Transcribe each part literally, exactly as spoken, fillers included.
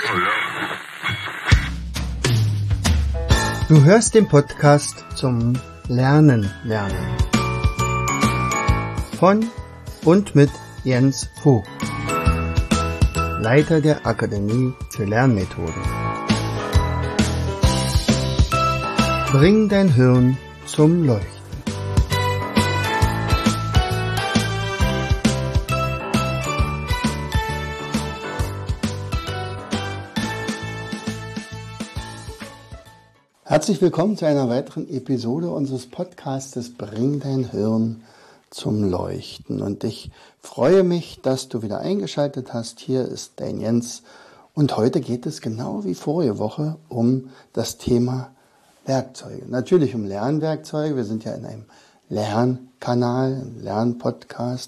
Du hörst den Podcast zum Lernen lernen. Von und mit Jens Vogt, Leiter der Akademie für Lernmethoden. Bring dein Hirn zum Leuchten. Herzlich willkommen zu einer weiteren Episode unseres Podcastes Bring dein Hirn zum Leuchten. Und ich freue mich, dass du wieder eingeschaltet hast. Hier ist dein Jens. Und heute geht es genau wie vorige Woche um das Thema Werkzeuge. Natürlich um Lernwerkzeuge. Wir sind ja in einem Lernkanal, einem Lernpodcast.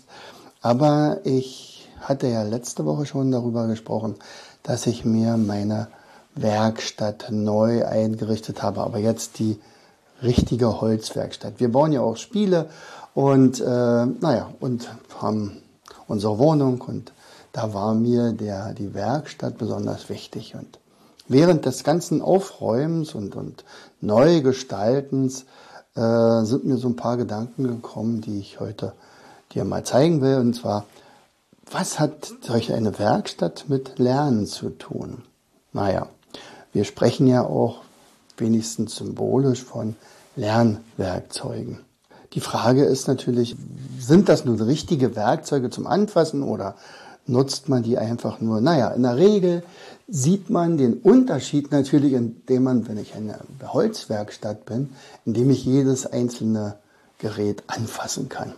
Aber ich hatte ja letzte Woche schon darüber gesprochen, dass ich mir meine Werkstatt neu eingerichtet habe, aber jetzt die richtige Holzwerkstatt. Wir bauen ja auch Spiele und äh, naja und haben unsere Wohnung und da war mir der die Werkstatt besonders wichtig. Und während des ganzen Aufräumens und und Neugestaltens äh, sind mir so ein paar Gedanken gekommen, die ich heute dir mal zeigen will. Und zwar, was hat solch eine Werkstatt mit Lernen zu tun? Naja, wir sprechen ja auch wenigstens symbolisch von Lernwerkzeugen. Die Frage ist natürlich, sind das nun richtige Werkzeuge zum Anfassen oder nutzt man die einfach nur? Naja, in der Regel sieht man den Unterschied natürlich, indem man, wenn ich in einer Holzwerkstatt bin, indem ich jedes einzelne Gerät anfassen kann.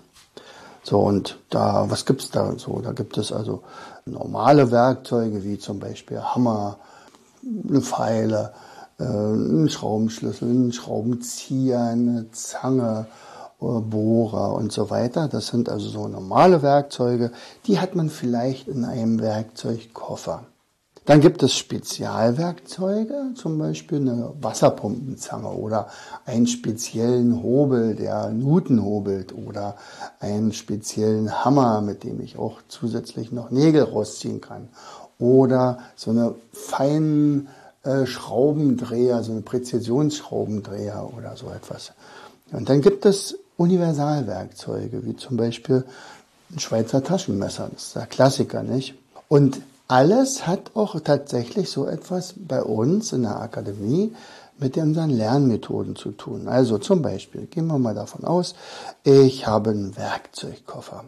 So, und da, was gibt's da so? Da gibt es also normale Werkzeuge wie zum Beispiel Hammer, eine Feile, äh, einen Schraubenschlüssel, einen Schraubenzieher, eine Zange, äh, Bohrer und so weiter. Das sind also so normale Werkzeuge, die hat man vielleicht in einem Werkzeugkoffer. Dann gibt es Spezialwerkzeuge, zum Beispiel eine Wasserpumpenzange oder einen speziellen Hobel, der Nuten hobelt, oder einen speziellen Hammer, mit dem ich auch zusätzlich noch Nägel rausziehen kann. Oder so eine feinen äh, Schraubendreher, so eine Präzisionsschraubendreher oder so etwas. Und dann gibt es Universalwerkzeuge, wie zum Beispiel ein Schweizer Taschenmesser. Das ist der Klassiker, nicht? Und alles hat auch tatsächlich so etwas bei uns in der Akademie mit unseren Lernmethoden zu tun. Also zum Beispiel, gehen wir mal davon aus, ich habe einen Werkzeugkoffer.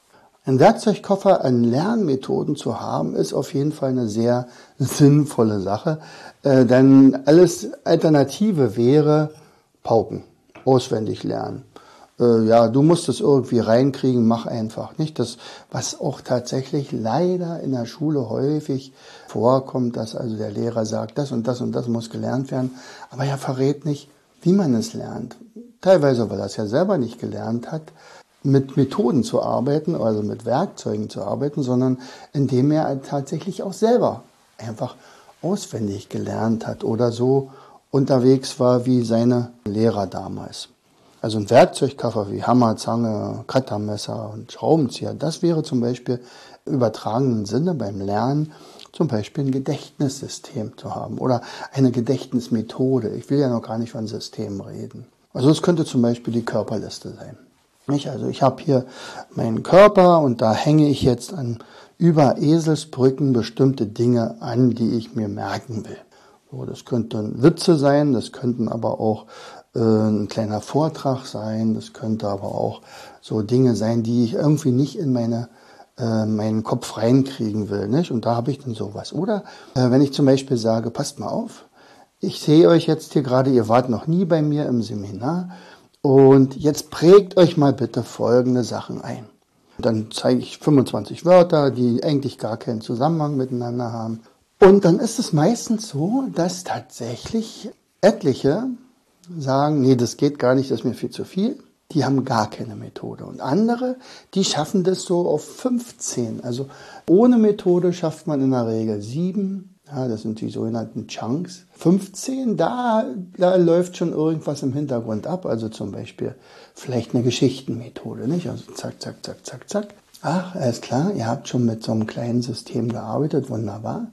Ein Werkzeugkoffer an Lernmethoden zu haben, ist auf jeden Fall eine sehr sinnvolle Sache, äh, denn alles Alternative wäre Pauken, auswendig lernen. Äh, ja, du musst es irgendwie reinkriegen, mach einfach nicht. Das, was auch tatsächlich leider in der Schule häufig vorkommt, dass also der Lehrer sagt, das und das und das muss gelernt werden, aber er verrät nicht, wie man es lernt. Teilweise, weil er es ja selber nicht gelernt hat, mit Methoden zu arbeiten, also mit Werkzeugen zu arbeiten, sondern indem er tatsächlich auch selber einfach auswendig gelernt hat oder so unterwegs war wie seine Lehrer damals. Also ein Werkzeugkoffer wie Hammer, Zange, Cuttermesser und Schraubenzieher, das wäre zum Beispiel im übertragenen Sinne beim Lernen zum Beispiel ein Gedächtnissystem zu haben oder eine Gedächtnismethode. Ich will ja noch gar nicht von Systemen reden. Also es könnte zum Beispiel die Körperliste sein. Also ich habe hier meinen Körper und da hänge ich jetzt an über Eselsbrücken bestimmte Dinge an, die ich mir merken will. So, das könnten Witze sein, das könnten aber auch äh, ein kleiner Vortrag sein, das könnte aber auch so Dinge sein, die ich irgendwie nicht in meine äh, meinen Kopf reinkriegen will, nicht? Und da habe ich dann sowas. Oder äh, wenn ich zum Beispiel sage, passt mal auf, ich sehe euch jetzt hier gerade, ihr wart noch nie bei mir im Seminar. Und jetzt prägt euch mal bitte folgende Sachen ein. Dann zeige ich fünfundzwanzig Wörter, die eigentlich gar keinen Zusammenhang miteinander haben. Und dann ist es meistens so, dass tatsächlich etliche sagen, nee, das geht gar nicht, das ist mir viel zu viel. Die haben gar keine Methode. Und andere, die schaffen das so auf fünfzehn. Also ohne Methode schafft man in der Regel sieben. Ja, das sind die sogenannten Chunks. fünfzehn, da, da läuft schon irgendwas im Hintergrund ab. Also zum Beispiel vielleicht eine Geschichtenmethode, nicht? Also zack, zack, zack, zack, zack. Ach, alles klar, ihr habt schon mit so einem kleinen System gearbeitet, wunderbar.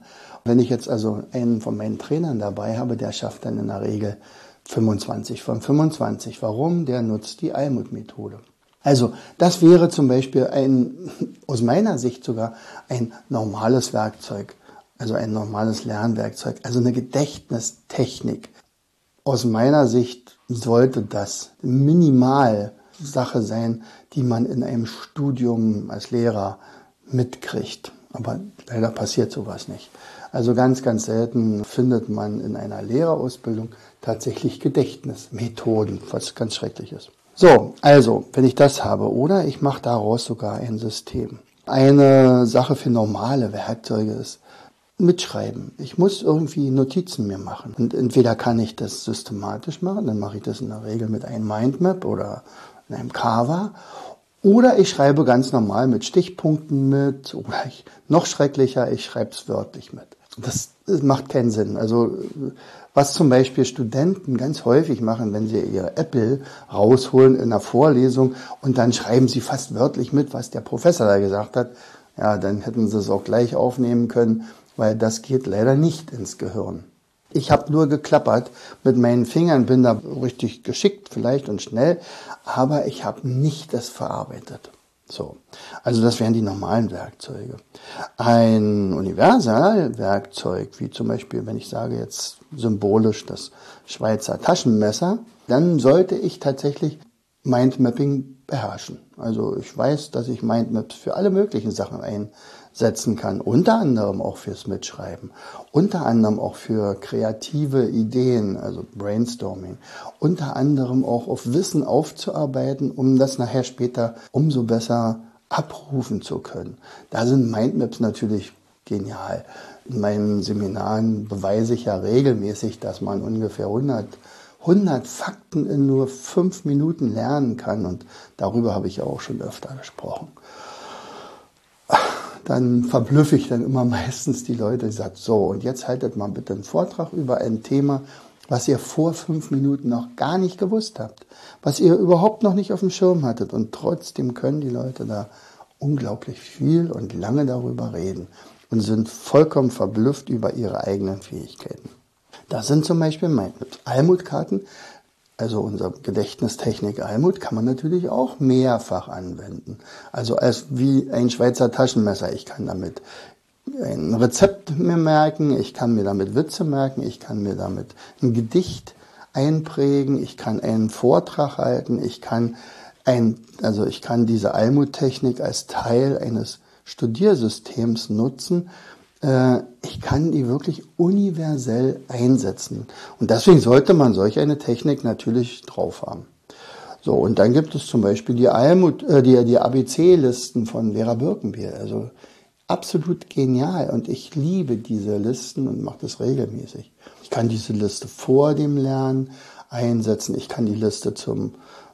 Wenn ich jetzt also einen von meinen Trainern dabei habe, der schafft dann in der Regel fünfundzwanzig von fünfundzwanzig. Warum? Der nutzt die Almut-Methode. Also das wäre zum Beispiel ein, aus meiner Sicht sogar ein normales Werkzeug, also ein normales Lernwerkzeug, also eine Gedächtnistechnik. Aus meiner Sicht sollte das minimal Sache sein, die man in einem Studium als Lehrer mitkriegt. Aber leider passiert sowas nicht. Also ganz, ganz selten findet man in einer Lehrerausbildung tatsächlich Gedächtnismethoden, was ganz schrecklich ist. So, also, wenn ich das habe, oder ich mache daraus sogar ein System. Eine Sache für normale Werkzeuge ist Mitschreiben. Ich muss irgendwie Notizen mir machen. Und entweder kann ich das systematisch machen, dann mache ich das in der Regel mit einem Mindmap oder in einem Canva. Oder ich schreibe ganz normal mit Stichpunkten mit. Oder ich, noch schrecklicher, ich schreibe es wörtlich mit. Das, das macht keinen Sinn. Also was zum Beispiel Studenten ganz häufig machen, wenn sie ihr Apple rausholen in der Vorlesung und dann schreiben sie fast wörtlich mit, was der Professor da gesagt hat, ja, dann hätten sie es auch gleich aufnehmen können, weil das geht leider nicht ins Gehirn. Ich habe nur geklappert mit meinen Fingern, bin da richtig geschickt vielleicht und schnell, aber ich habe nicht das verarbeitet. So, also das wären die normalen Werkzeuge. Ein Universalwerkzeug, wie zum Beispiel, wenn ich sage jetzt symbolisch das Schweizer Taschenmesser, dann sollte ich tatsächlich Mindmapping beherrschen. Also ich weiß, dass ich Mindmaps für alle möglichen Sachen einsetzen kann, unter anderem auch fürs Mitschreiben, unter anderem auch für kreative Ideen, also Brainstorming, unter anderem auch auf Wissen aufzuarbeiten, um das nachher später umso besser abrufen zu können. Da sind Mindmaps natürlich genial. In meinen Seminaren beweise ich ja regelmäßig, dass man ungefähr hundert Fakten in nur fünf Minuten lernen kann. Und darüber habe ich ja auch schon öfter gesprochen. Dann verblüffe ich dann immer meistens die Leute, die sagen, so, und jetzt haltet mal bitte einen Vortrag über ein Thema, was ihr vor fünf Minuten noch gar nicht gewusst habt, was ihr überhaupt noch nicht auf dem Schirm hattet. Und trotzdem können die Leute da unglaublich viel und lange darüber reden und sind vollkommen verblüfft über ihre eigenen Fähigkeiten. Das sind zum Beispiel Mindmaps. Almut-Karten, also unsere Gedächtnistechnik Almut, kann man natürlich auch mehrfach anwenden. Also als wie ein Schweizer Taschenmesser. Ich kann damit ein Rezept mir merken, ich kann mir damit Witze merken, ich kann mir damit ein Gedicht einprägen, ich kann einen Vortrag halten, ich kann ein, also ich kann diese Almut-Technik als Teil eines Studiersystems nutzen. Ich kann die wirklich universell einsetzen. Und deswegen sollte man solch eine Technik natürlich drauf haben. So, und dann gibt es zum Beispiel die Almut, äh, die, die A B C-Listen von Vera Birkenbiel. Also absolut genial. Und ich liebe diese Listen und mache das regelmäßig. Ich kann diese Liste vor dem Lernen einsetzen. Ich kann die Liste zum,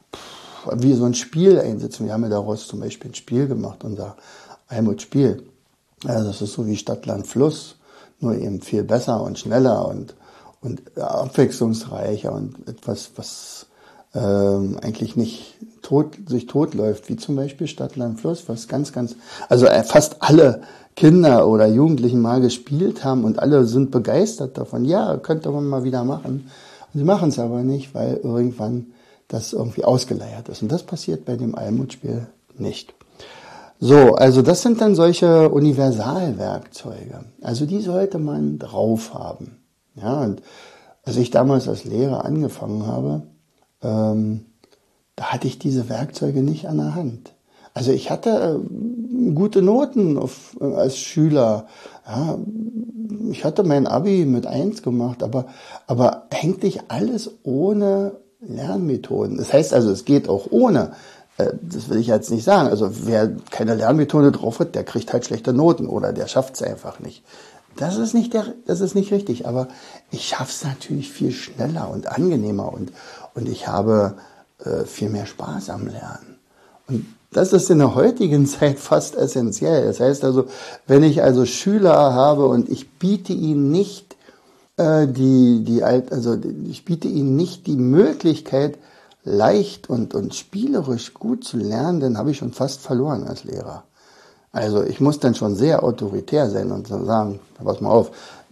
wie so ein Spiel einsetzen. Wir haben ja daraus zum Beispiel ein Spiel gemacht, unser Almut-Spiel. Also das ist so wie Stadt, Land, Fluss, nur eben viel besser und schneller und, und abwechslungsreicher und etwas, was ähm, eigentlich nicht tot, sich totläuft, wie zum Beispiel Stadt, Land, Fluss, was ganz, ganz, also fast alle Kinder oder Jugendlichen mal gespielt haben und alle sind begeistert davon. Ja, könnte man mal wieder machen. Und sie machen es aber nicht, weil irgendwann das irgendwie ausgeleiert ist. Und das passiert bei dem Almut-Spiel nicht. So, also das sind dann solche Universalwerkzeuge. Also die sollte man drauf haben. Ja, und als ich damals als Lehrer angefangen habe, ähm, da hatte ich diese Werkzeuge nicht an der Hand. Also ich hatte äh, gute Noten auf, äh, als Schüler. Ja, ich hatte mein Abi mit eins gemacht, aber, aber eigentlich alles ohne Lernmethoden. Das heißt also, es geht auch ohne. Das will ich jetzt nicht sagen. Also wer keine Lernmethode drauf hat, der kriegt halt schlechte Noten oder der schafft es einfach nicht. Das ist nicht der, das ist nicht richtig. Aber ich schaffe es natürlich viel schneller und angenehmer und und ich habe äh, viel mehr Spaß am Lernen. Und das ist in der heutigen Zeit fast essentiell. Das heißt also, wenn ich also Schüler habe und ich biete ihnen nicht äh, die die also ich biete ihnen nicht die Möglichkeit, leicht und, und spielerisch gut zu lernen, dann habe ich schon fast verloren als Lehrer. Also ich muss dann schon sehr autoritär sein und sagen, pass mal auf,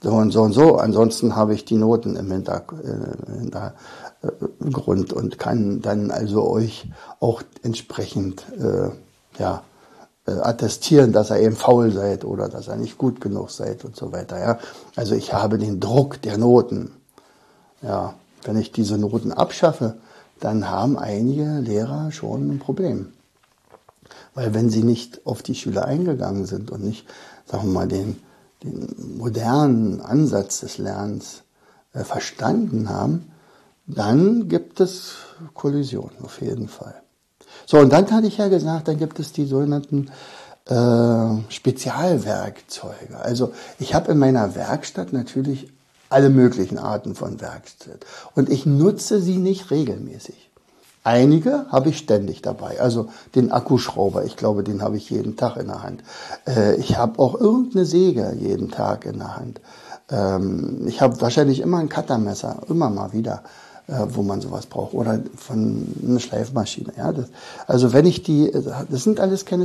so und so und so. Ansonsten habe ich die Noten im Hintergrund äh, Hintergrund und kann dann also euch auch entsprechend äh, ja, äh, attestieren, dass ihr eben faul seid oder dass ihr nicht gut genug seid und so weiter. Ja? Also ich habe den Druck der Noten. Ja, wenn ich diese Noten abschaffe, dann haben einige Lehrer schon ein Problem. Weil wenn sie nicht auf die Schüler eingegangen sind und nicht, sagen wir mal, den, den modernen Ansatz des Lernens äh, verstanden haben, dann gibt es Kollision, auf jeden Fall. So, und dann hatte ich ja gesagt, dann gibt es die sogenannten äh, Spezialwerkzeuge. Also ich habe in meiner Werkstatt natürlich alle möglichen Arten von Werkzeug und ich nutze sie nicht regelmäßig. Einige habe ich ständig dabei, also den Akkuschrauber, ich glaube, den habe ich jeden Tag in der Hand. Äh, ich habe auch irgendeine Säge jeden Tag in der Hand. Ähm, ich habe wahrscheinlich immer ein Cuttermesser, immer mal wieder, äh, wo man sowas braucht. Oder von einer Schleifmaschine. Ja, das, also wenn ich die, das sind alles keine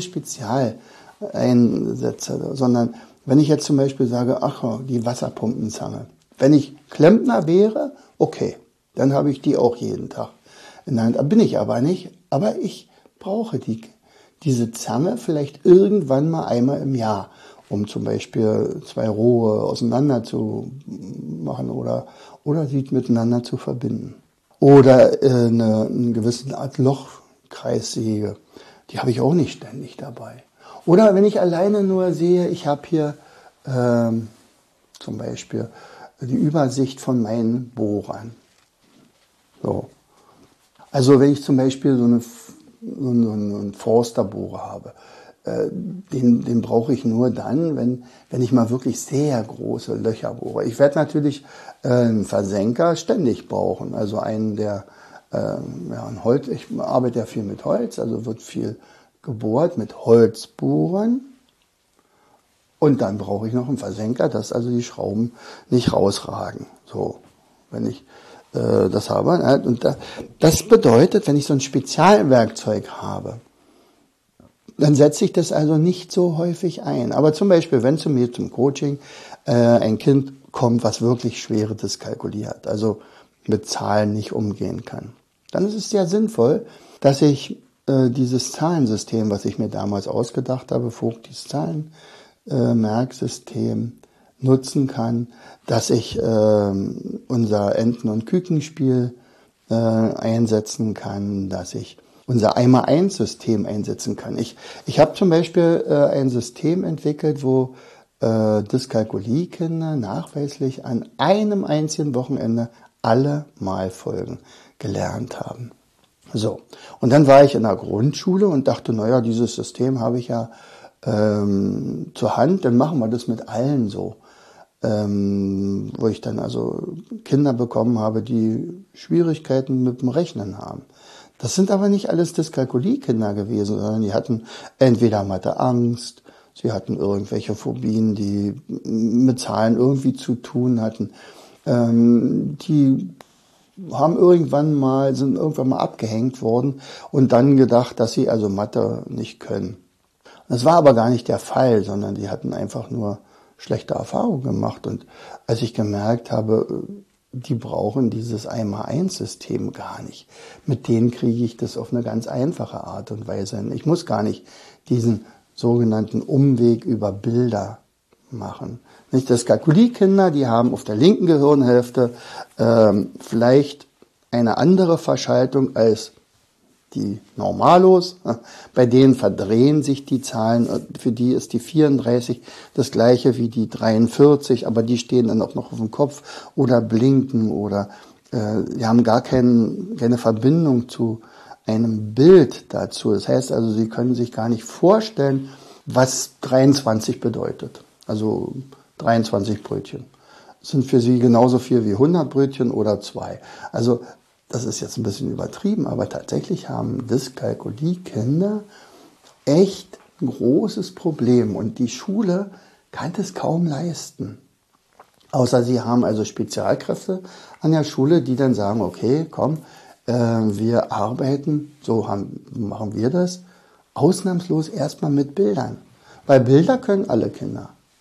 Spezialeinsätze, sondern wenn ich jetzt zum Beispiel sage, ach, die Wasserpumpenzange. Wenn ich Klempner wäre, okay, dann habe ich die auch jeden Tag in der Hand. Bin ich aber nicht. Aber ich brauche die, diese Zange vielleicht irgendwann mal einmal im Jahr, um zum Beispiel zwei Rohre auseinander zu machen oder, oder sie miteinander zu verbinden. Oder äh, eine, eine gewisse Art Lochkreissäge, die habe ich auch nicht ständig dabei. Oder wenn ich alleine nur sehe, ich habe hier ähm, zum Beispiel die Übersicht von meinen Bohrern. So. Also wenn ich zum Beispiel so, eine, so einen Forsterbohrer habe, äh, den, den brauche ich nur dann, wenn, wenn ich mal wirklich sehr große Löcher bohre. Ich werde natürlich äh, einen Versenker ständig brauchen, also einen, der äh, ja, ein Holz, ich arbeite ja viel mit Holz, also wird viel gebohrt mit Holzbohrern. Und dann brauche ich noch einen Versenker, dass also die Schrauben nicht rausragen. So, wenn ich äh, das habe. Und da, das bedeutet, wenn ich so ein Spezialwerkzeug habe, dann setze ich das also nicht so häufig ein. Aber zum Beispiel, wenn zu mir zum Coaching äh, ein Kind kommt, was wirklich schwere Dyskalkulie hat, also mit Zahlen nicht umgehen kann, dann ist es sehr sinnvoll, dass ich äh, dieses Zahlensystem, was ich mir damals ausgedacht habe, Vogtis Zahlen, Äh, Merksystem nutzen kann, dass ich äh, unser Enten- und Kükenspiel äh, einsetzen kann, dass ich unser Einmal-eins-System einsetzen kann. Ich, ich habe zum Beispiel äh, ein System entwickelt, wo äh, Dyskalkulie-Kinder nachweislich an einem einzigen Wochenende alle Malfolgen gelernt haben. So, und dann war ich in der Grundschule und dachte, naja, dieses System habe ich ja Ähm, zur Hand, dann machen wir das mit allen so. Ähm, wo ich dann also Kinder bekommen habe, die Schwierigkeiten mit dem Rechnen haben. Das sind aber nicht alles Dyskalkulie-Kinder gewesen, sondern die hatten entweder Mathe-Angst, sie hatten irgendwelche Phobien, die mit Zahlen irgendwie zu tun hatten. Ähm, die haben irgendwann mal, sind irgendwann mal abgehängt worden und dann gedacht, dass sie also Mathe nicht können. Das war aber gar nicht der Fall, sondern die hatten einfach nur schlechte Erfahrungen gemacht. Und als ich gemerkt habe, die brauchen dieses Einmal-eins-System gar nicht, mit denen kriege ich das auf eine ganz einfache Art und Weise hin. Ich muss gar nicht diesen sogenannten Umweg über Bilder machen. Nicht, das Kalkulie-Kinder, die haben auf der linken Gehirnhälfte ähm, vielleicht eine andere Verschaltung als die Normalos, bei denen verdrehen sich die Zahlen, für die ist die vierunddreißig das gleiche wie die dreiundvierzig, aber die stehen dann auch noch auf dem Kopf oder blinken oder äh, die haben gar kein, keine Verbindung zu einem Bild dazu. Das heißt also, sie können sich gar nicht vorstellen, was dreiundzwanzig bedeutet. Also dreiundzwanzig Brötchen. Das sind für sie genauso viel wie hundert Brötchen oder zwei. Also das ist jetzt ein bisschen übertrieben, aber tatsächlich haben Dyskalkulie-Kinder echt ein großes Problem und die Schule kann das kaum leisten. Außer sie haben also Spezialkräfte an der Schule, die dann sagen, okay, komm, äh, wir arbeiten, so haben, machen wir das, ausnahmslos erstmal mit Bildern. Weil Bilder können alle Kinder.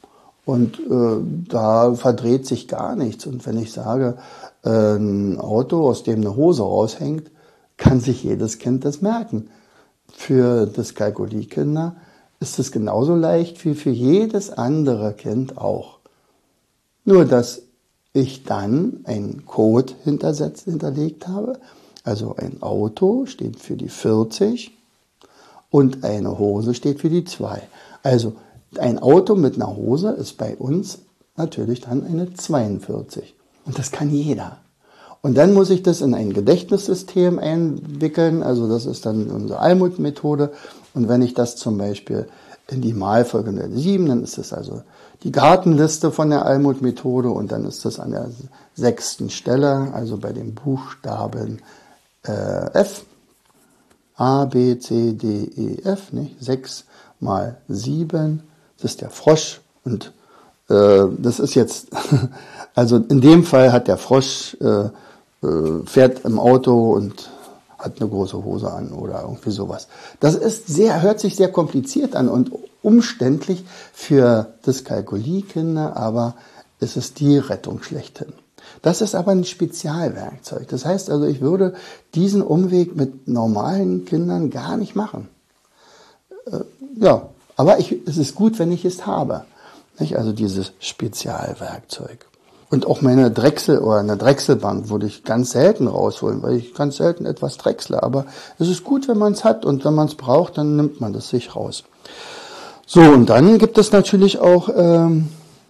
Und äh, da verdreht sich gar nichts. Und wenn ich sage, äh, ein Auto, aus dem eine Hose raushängt, kann sich jedes Kind das merken. Für Dyskalkulie-Kinder ist es genauso leicht wie für jedes andere Kind auch. Nur, dass ich dann einen Code hintersetzt, hinterlegt habe. Also ein Auto steht für die vierzig und eine Hose steht für die zwei. Also ein Auto mit einer Hose ist bei uns natürlich dann eine zweiundvierzig. Und das kann jeder. Und dann muss ich das in ein Gedächtnissystem einwickeln. Also das ist dann unsere Almuth-Methode. Und wenn ich das zum Beispiel in die Malfolge der sieben, dann ist das also die Gartenliste von der Almuth-Methode. Und dann ist das an der sechsten Stelle, also bei dem Buchstaben äh, F. A, B, C, D, E, F. Nicht? sechs mal sieben. Das ist der Frosch und äh, das ist jetzt, also in dem Fall hat der Frosch, äh, äh, fährt im Auto und hat eine große Hose an oder irgendwie sowas. Das ist sehr, hört sich sehr kompliziert an und umständlich für Dyskalkulie-Kinder, aber es ist die Rettung schlechthin. Das ist aber ein Spezialwerkzeug. Das heißt also, ich würde diesen Umweg mit normalen Kindern gar nicht machen. Äh, ja. Aber ich, es ist gut, wenn ich es habe. Nicht? Also dieses Spezialwerkzeug. Und auch meine Drechsel oder eine Drechselbank würde ich ganz selten rausholen, weil ich ganz selten etwas drechsle. Aber es ist gut, wenn man es hat und wenn man es braucht, dann nimmt man das sich raus. So, und dann gibt es natürlich auch ähm,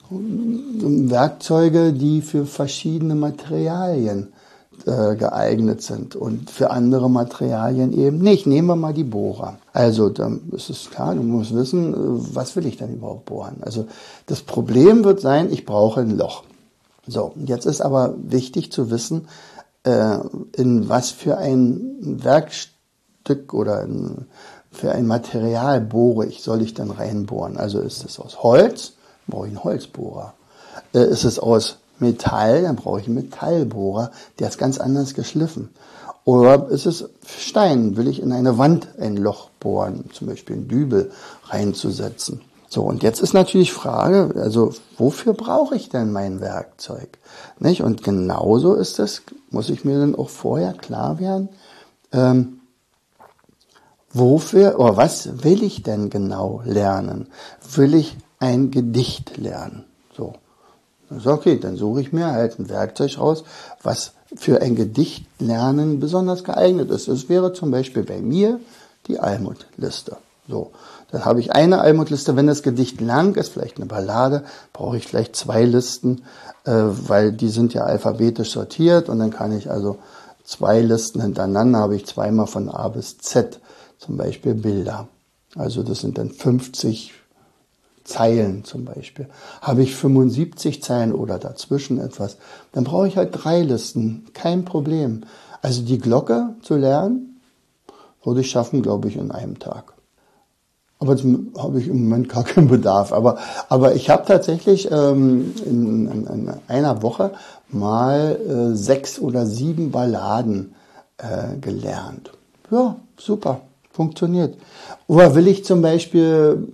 Werkzeuge, die für verschiedene Materialien äh, geeignet sind und für andere Materialien eben nicht. Nehmen wir mal die Bohrer. Also dann ist es klar, du musst wissen, was will ich denn überhaupt bohren? Also das Problem wird sein, ich brauche ein Loch. So, jetzt ist aber wichtig zu wissen, äh, in was für ein Werkstück oder in, für ein Material bohre ich, soll ich dann reinbohren? Also ist es aus Holz, brauche ich einen Holzbohrer. Äh, ist es aus Metall, dann brauche ich einen Metallbohrer, der ist ganz anders geschliffen. Oder ist es Stein, will ich in eine Wand ein Loch bohren, zum Beispiel einen Dübel reinzusetzen. So, und jetzt ist natürlich Frage, also wofür brauche ich denn mein Werkzeug? Nicht? Und genauso ist es, muss ich mir dann auch vorher klar werden, ähm, wofür oder was will ich denn genau lernen? Will ich ein Gedicht lernen? So. Also okay, dann suche ich mir halt ein Werkzeug raus, was für ein Gedicht lernen besonders geeignet ist. Es wäre zum Beispiel bei mir die Almuth-Liste. So, dann habe ich eine Almuth-Liste. Wenn das Gedicht lang ist, vielleicht eine Ballade, brauche ich vielleicht zwei Listen, äh, weil die sind ja alphabetisch sortiert und dann kann ich also zwei Listen hintereinander, habe ich zweimal von A bis Z, zum Beispiel Bilder. Also das sind dann fünfzig Zeilen zum Beispiel. Habe ich fünfundsiebzig Zeilen oder dazwischen etwas, dann brauche ich halt drei Listen, kein Problem. Also die Glocke zu lernen, würde ich schaffen, glaube ich, in einem Tag. Aber jetzt habe ich im Moment gar keinen Bedarf. Aber, aber ich habe tatsächlich ähm, in, in, in einer Woche mal äh, sechs oder sieben Balladen äh, gelernt. Ja, super, funktioniert. Oder will ich zum Beispiel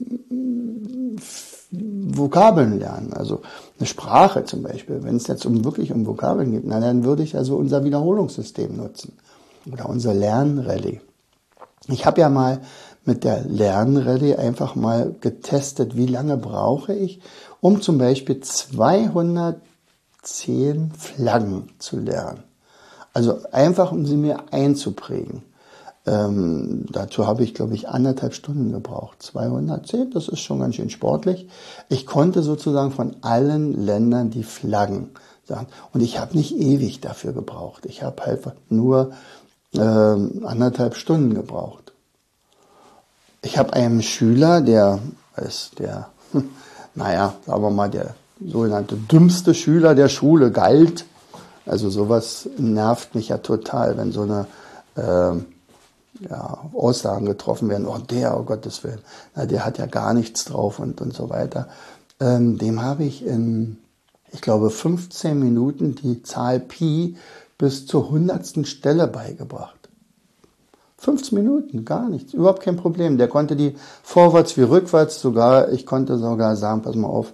Vokabeln lernen, also eine Sprache zum Beispiel, wenn es jetzt um wirklich um Vokabeln geht, na, dann würde ich also unser Wiederholungssystem nutzen oder unser Lernrallye. Ich habe ja mal mit der Lernrallye einfach mal getestet, wie lange brauche ich, um zum Beispiel zweihundertzehn Flaggen zu lernen. Also einfach, um sie mir einzuprägen. Ähm, dazu habe ich, glaube ich, anderthalb Stunden gebraucht. zweihundertzehn, das ist schon ganz schön sportlich. Ich konnte sozusagen von allen Ländern die Flaggen sagen. Und ich habe nicht ewig dafür gebraucht. Ich habe halt nur ähm, anderthalb Stunden gebraucht. Ich habe einen Schüler, der ist der, hm, naja, sagen wir mal, der sogenannte dümmste Schüler der Schule galt. Also sowas nervt mich ja total, wenn so eine ähm, ja, Aussagen getroffen werden, oh der, oh Gottes Willen, na, der hat ja gar nichts drauf und, und so weiter. Ähm, dem habe ich in, ich glaube, fünfzehn Minuten die Zahl Pi bis zur hundertsten Stelle beigebracht. fünfzehn Minuten, gar nichts, überhaupt kein Problem. Der konnte die vorwärts wie rückwärts, sogar, ich konnte sogar sagen, pass mal auf,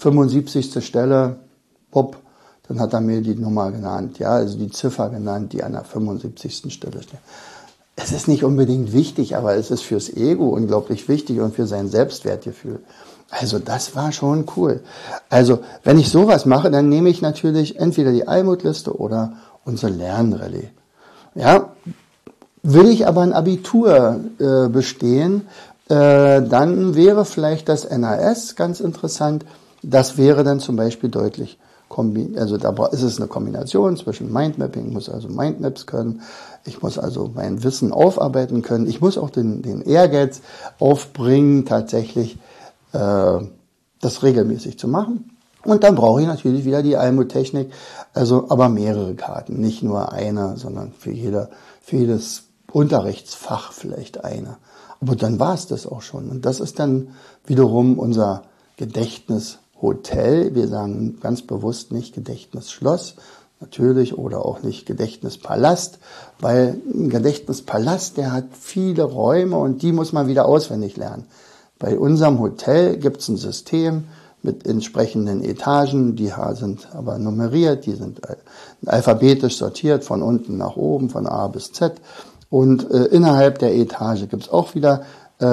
fünfundsiebzigste Stelle, hopp, dann hat er mir die Nummer genannt, ja, also die Ziffer genannt, die an der fünfundsiebzigsten Stelle steht. Es ist nicht unbedingt wichtig, aber es ist fürs Ego unglaublich wichtig und für sein Selbstwertgefühl. Also das war schon cool. Also wenn ich sowas mache, dann nehme ich natürlich entweder die Almutliste oder unsere Lernrallye. Ja, will ich aber ein Abitur äh, bestehen, äh, dann wäre vielleicht das N A S ganz interessant. Das wäre dann zum Beispiel deutlich Also da ist es eine Kombination zwischen Mindmapping, ich muss also Mindmaps können, ich muss also mein Wissen aufarbeiten können, ich muss auch den, den Ehrgeiz aufbringen, tatsächlich äh, das regelmäßig zu machen. Und dann brauche ich natürlich wieder die Almut-Technik, also aber mehrere Karten, nicht nur eine, sondern für, jeder, für jedes Unterrichtsfach vielleicht eine. Aber dann war es das auch schon. Und das ist dann wiederum unser Gedächtnis. Hotel, wir sagen ganz bewusst nicht Gedächtnisschloss, natürlich, oder auch nicht Gedächtnispalast, weil ein Gedächtnispalast, der hat viele Räume und die muss man wieder auswendig lernen. Bei unserem Hotel gibt es ein System mit entsprechenden Etagen, die sind aber nummeriert, die sind alphabetisch sortiert, von unten nach oben, von A bis Z. Und äh, innerhalb der Etage gibt es auch wieder äh,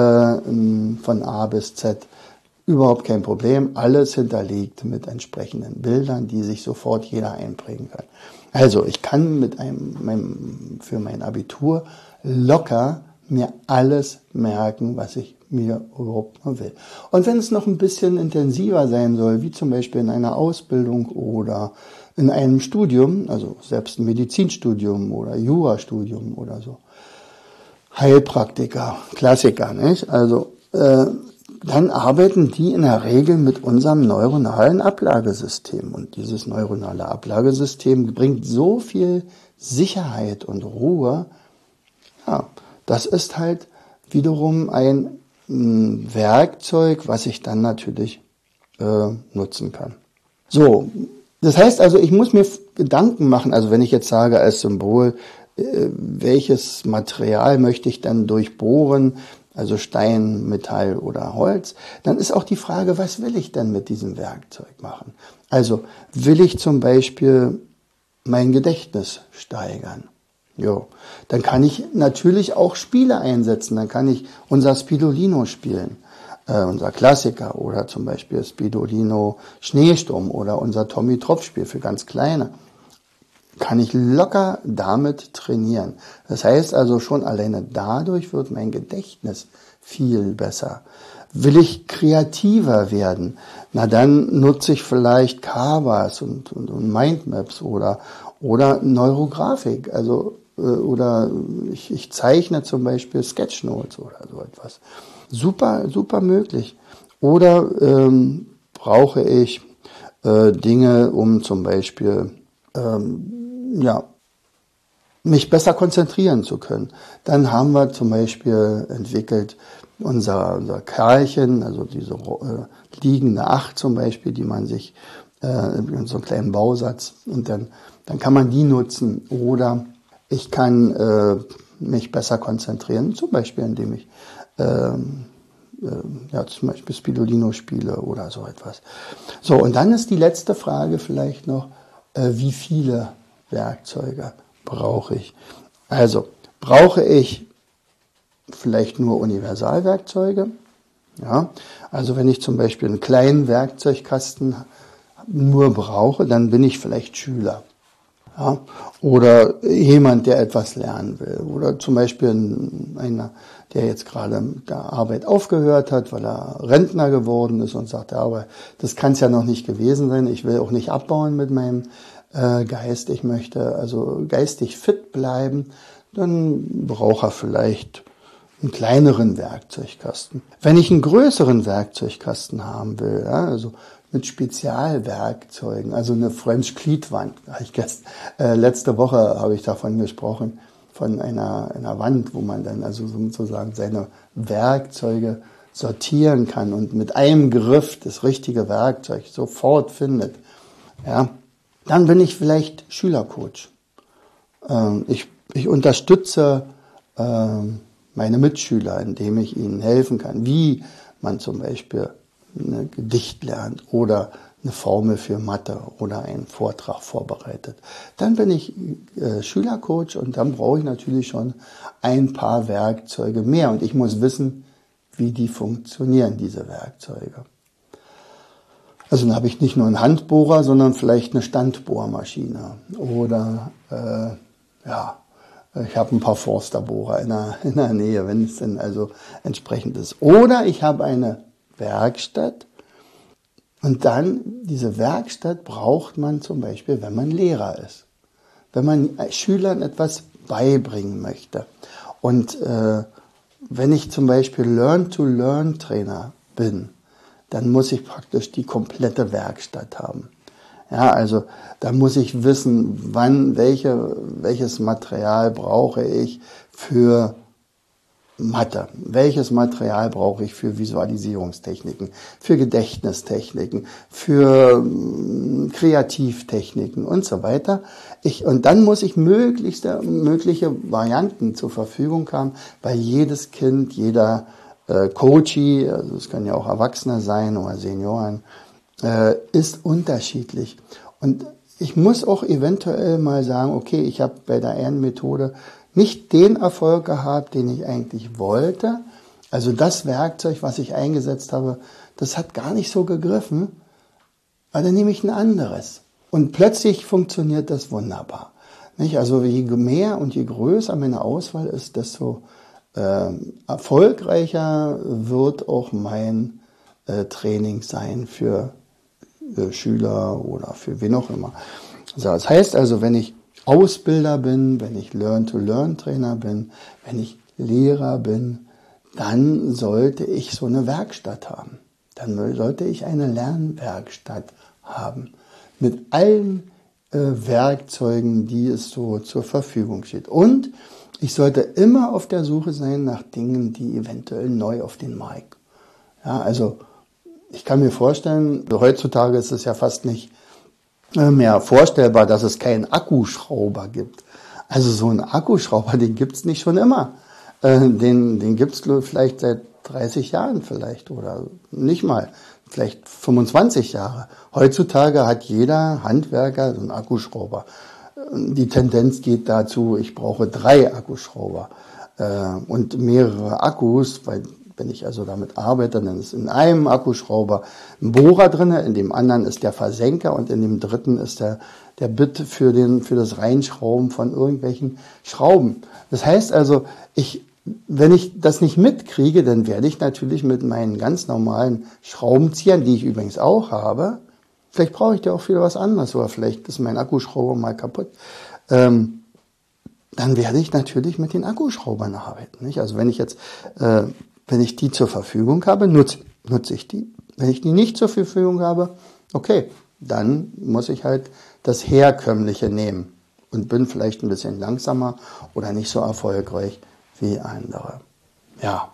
von A bis Z. Überhaupt kein Problem, alles hinterlegt mit entsprechenden Bildern, die sich sofort jeder einprägen kann. Also ich kann mit einem, meinem, für mein Abitur locker mir alles merken, was ich mir überhaupt nur will. Und wenn es noch ein bisschen intensiver sein soll, wie zum Beispiel in einer Ausbildung oder in einem Studium, also selbst ein Medizinstudium oder Jurastudium oder so, Heilpraktiker, Klassiker, nicht? Also äh, dann arbeiten die in der Regel mit unserem neuronalen Ablagesystem. Und dieses neuronale Ablagesystem bringt so viel Sicherheit und Ruhe. Ja, das ist halt wiederum ein m, Werkzeug, was ich dann natürlich äh, nutzen kann. So, das heißt also, ich muss mir Gedanken machen, also wenn ich jetzt sage als Symbol, äh, welches Material möchte ich dann durchbohren, also Stein, Metall oder Holz, dann ist auch die Frage, was will ich denn mit diesem Werkzeug machen? Also will ich zum Beispiel mein Gedächtnis steigern? Jo, dann kann ich natürlich auch Spiele einsetzen. Dann kann ich unser Spidolino spielen, äh, unser Klassiker, oder zum Beispiel Spidolino Schneesturm oder unser Tommy-Tropf-Spiel für ganz Kleine. Kann ich locker damit trainieren. Das heißt also, schon alleine dadurch wird mein Gedächtnis viel besser. Will ich kreativer werden? Na, dann nutze ich vielleicht Canvas und, und, und Mindmaps oder, oder Neurografik. Also, äh, oder ich, ich zeichne zum Beispiel Sketchnotes oder so etwas. Super, super möglich. Oder ähm, brauche ich äh, Dinge, um zum Beispiel ähm, ja, mich besser konzentrieren zu können. Dann haben wir zum Beispiel entwickelt unser, unser Kerlchen, also diese äh, liegende Acht zum Beispiel, die man sich äh, in so einem kleinen Bausatz, und dann, dann kann man die nutzen. Oder ich kann äh, mich besser konzentrieren, zum Beispiel indem ich äh, äh, ja, zum Beispiel Spidolino spiele oder so etwas. So, und dann ist die letzte Frage vielleicht noch, äh, wie viele Werkzeuge brauche ich? Also, brauche ich vielleicht nur Universalwerkzeuge? Ja, also wenn ich zum Beispiel einen kleinen Werkzeugkasten nur brauche, dann bin ich vielleicht Schüler. Ja, oder jemand, der etwas lernen will. Oder zum Beispiel einer, der jetzt gerade mit der Arbeit aufgehört hat, weil er Rentner geworden ist und sagt, ja, aber das kann es ja noch nicht gewesen sein. Ich will auch nicht abbauen mit meinem äh, Geist. Ich möchte also geistig fit bleiben. Dann braucht er vielleicht einen kleineren Werkzeugkasten. Wenn ich einen größeren Werkzeugkasten haben will, ja, also mit Spezialwerkzeugen, also eine French Gliedwand. Ich gest, äh, letzte Woche habe ich davon gesprochen, von einer, einer Wand, wo man dann also sozusagen seine Werkzeuge sortieren kann und mit einem Griff das richtige Werkzeug sofort findet. Ja, dann bin ich vielleicht Schülercoach. Ähm, ich, ich unterstütze ähm, meine Mitschüler, indem ich ihnen helfen kann, wie man zum Beispiel ein Gedicht lernt oder eine Formel für Mathe oder einen Vortrag vorbereitet. Dann bin ich äh, Schülercoach und dann brauche ich natürlich schon ein paar Werkzeuge mehr und ich muss wissen, wie die funktionieren, diese Werkzeuge. Also dann habe ich nicht nur einen Handbohrer, sondern vielleicht eine Standbohrmaschine oder äh, ja, ich habe ein paar Forsterbohrer in der, in der Nähe, wenn es denn also entsprechend ist. Oder ich habe eine Werkstatt und dann diese Werkstatt braucht man zum Beispiel, wenn man Lehrer ist, wenn man Schülern etwas beibringen möchte. Und äh, wenn ich zum Beispiel Learn-to-Learn-Trainer bin, dann muss ich praktisch die komplette Werkstatt haben. Ja, also da muss ich wissen, wann, welche, welches Material brauche ich für Mathe, welches Material brauche ich für Visualisierungstechniken, für Gedächtnistechniken, für äh, Kreativtechniken und so weiter. Ich, und dann muss ich möglichste, mögliche Varianten zur Verfügung haben, weil jedes Kind, jeder äh, Coachie, also es können ja auch Erwachsene sein oder Senioren, äh, ist unterschiedlich. Und ich muss auch eventuell mal sagen, okay, ich habe bei der einen Methode nicht den Erfolg gehabt, den ich eigentlich wollte. Also das Werkzeug, was ich eingesetzt habe, das hat gar nicht so gegriffen. Aber dann nehme ich ein anderes. Und plötzlich funktioniert das wunderbar. Nicht? Also je mehr und je größer meine Auswahl ist, desto äh, erfolgreicher wird auch mein äh, Training sein für äh, Schüler oder für wen auch immer. So, das heißt also, wenn ich Ausbilder bin, wenn ich Learn-to-Learn-Trainer bin, wenn ich Lehrer bin, dann sollte ich so eine Werkstatt haben. Dann sollte ich eine Lernwerkstatt haben. Mit allen äh, Werkzeugen, die es so zur Verfügung steht. Und ich sollte immer auf der Suche sein nach Dingen, die eventuell neu auf den Markt. Ja, also ich kann mir vorstellen, heutzutage ist es ja fast nicht mehr vorstellbar, dass es keinen Akkuschrauber gibt. Also so einen Akkuschrauber, den gibt's nicht schon immer. Äh, den den gibt's vielleicht seit dreißig Jahren vielleicht oder nicht mal, vielleicht fünfundzwanzig Jahre. Heutzutage hat jeder Handwerker so einen Akkuschrauber. Die Tendenz geht dazu, ich brauche drei Akkuschrauber äh, und mehrere Akkus, weil wenn ich also damit arbeite, dann ist in einem Akkuschrauber ein Bohrer drin, in dem anderen ist der Versenker und in dem dritten ist der, der Bit für, den, für das Reinschrauben von irgendwelchen Schrauben. Das heißt also, ich, wenn ich das nicht mitkriege, dann werde ich natürlich mit meinen ganz normalen Schraubenziehern, die ich übrigens auch habe, vielleicht brauche ich ja auch wieder was anderes oder vielleicht ist mein Akkuschrauber mal kaputt, ähm, dann werde ich natürlich mit den Akkuschraubern arbeiten. Nicht? Also wenn ich jetzt... Äh, Wenn ich die zur Verfügung habe, nutze, nutze ich die. Wenn ich die nicht zur Verfügung habe, okay, dann muss ich halt das Herkömmliche nehmen und bin vielleicht ein bisschen langsamer oder nicht so erfolgreich wie andere. Ja.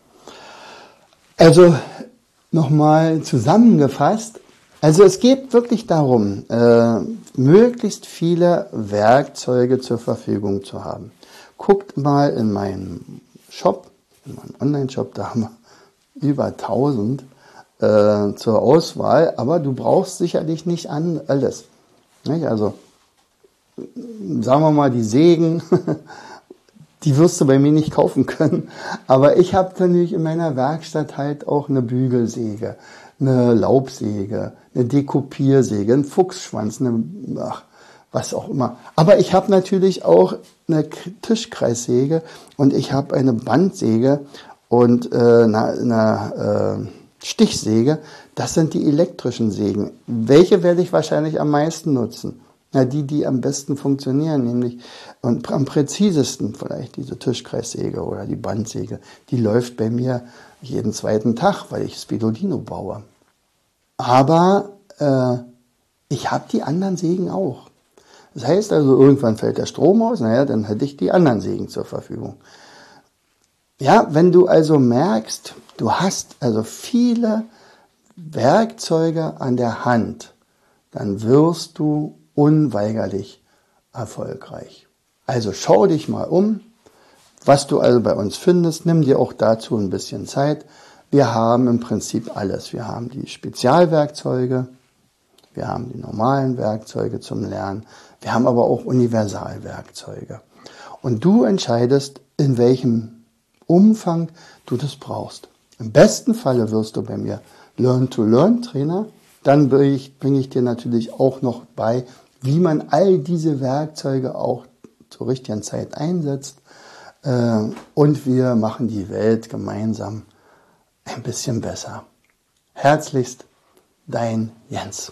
Also nochmal zusammengefasst. Also es geht wirklich darum, äh, möglichst viele Werkzeuge zur Verfügung zu haben. Guckt mal in meinen Shop, in meinem Online-Shop, da haben wir über tausend äh, zur Auswahl, aber du brauchst sicherlich nicht an alles. Nicht? Also sagen wir mal, die Sägen, die wirst du bei mir nicht kaufen können, aber ich habe natürlich in meiner Werkstatt halt auch eine Bügelsäge, eine Laubsäge, eine Dekupiersäge, einen Fuchsschwanz, eine, ach, was auch immer. Aber ich habe natürlich auch eine Tischkreissäge und ich habe eine Bandsäge und äh, eine, eine äh, Stichsäge. Das sind die elektrischen Sägen. Welche werde ich wahrscheinlich am meisten nutzen? Na, die, die am besten funktionieren, nämlich und am präzisesten vielleicht diese Tischkreissäge oder die Bandsäge. Die läuft bei mir jeden zweiten Tag, weil ich Spidolino baue. Aber äh, ich habe die anderen Sägen auch. Das heißt also, irgendwann fällt der Strom aus, naja, dann hätte ich die anderen Sägen zur Verfügung. Ja, wenn du also merkst, du hast also viele Werkzeuge an der Hand, dann wirst du unweigerlich erfolgreich. Also schau dich mal um, was du also bei uns findest, nimm dir auch dazu ein bisschen Zeit. Wir haben im Prinzip alles. Wir haben die Spezialwerkzeuge, wir haben die normalen Werkzeuge zum Lernen, wir haben aber auch Universalwerkzeuge. Und du entscheidest, in welchem Umfang du das brauchst. Im besten Falle wirst du bei mir Learn-to-Learn-Trainer. Dann bringe ich, bringe ich dir natürlich auch noch bei, wie man all diese Werkzeuge auch zur richtigen Zeit einsetzt. Und wir machen die Welt gemeinsam ein bisschen besser. Herzlichst, dein Jens.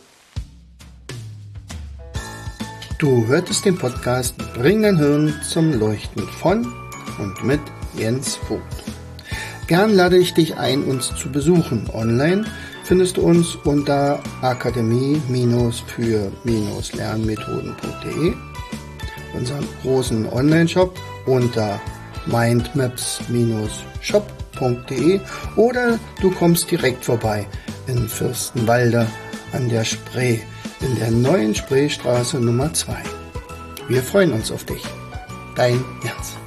Du hörtest den Podcast Bring dein Hirn zum Leuchten von und mit Jens Vogt. Gern lade ich dich ein, uns zu besuchen. Online findest du uns unter akademie für lernmethoden punkt de, unseren großen Online-Shop unter mindmaps shop punkt de oder du kommst direkt vorbei in Fürstenwalde an der Spree, in der neuen Spreestraße Nummer zwei. Wir freuen uns auf dich. Dein Jens.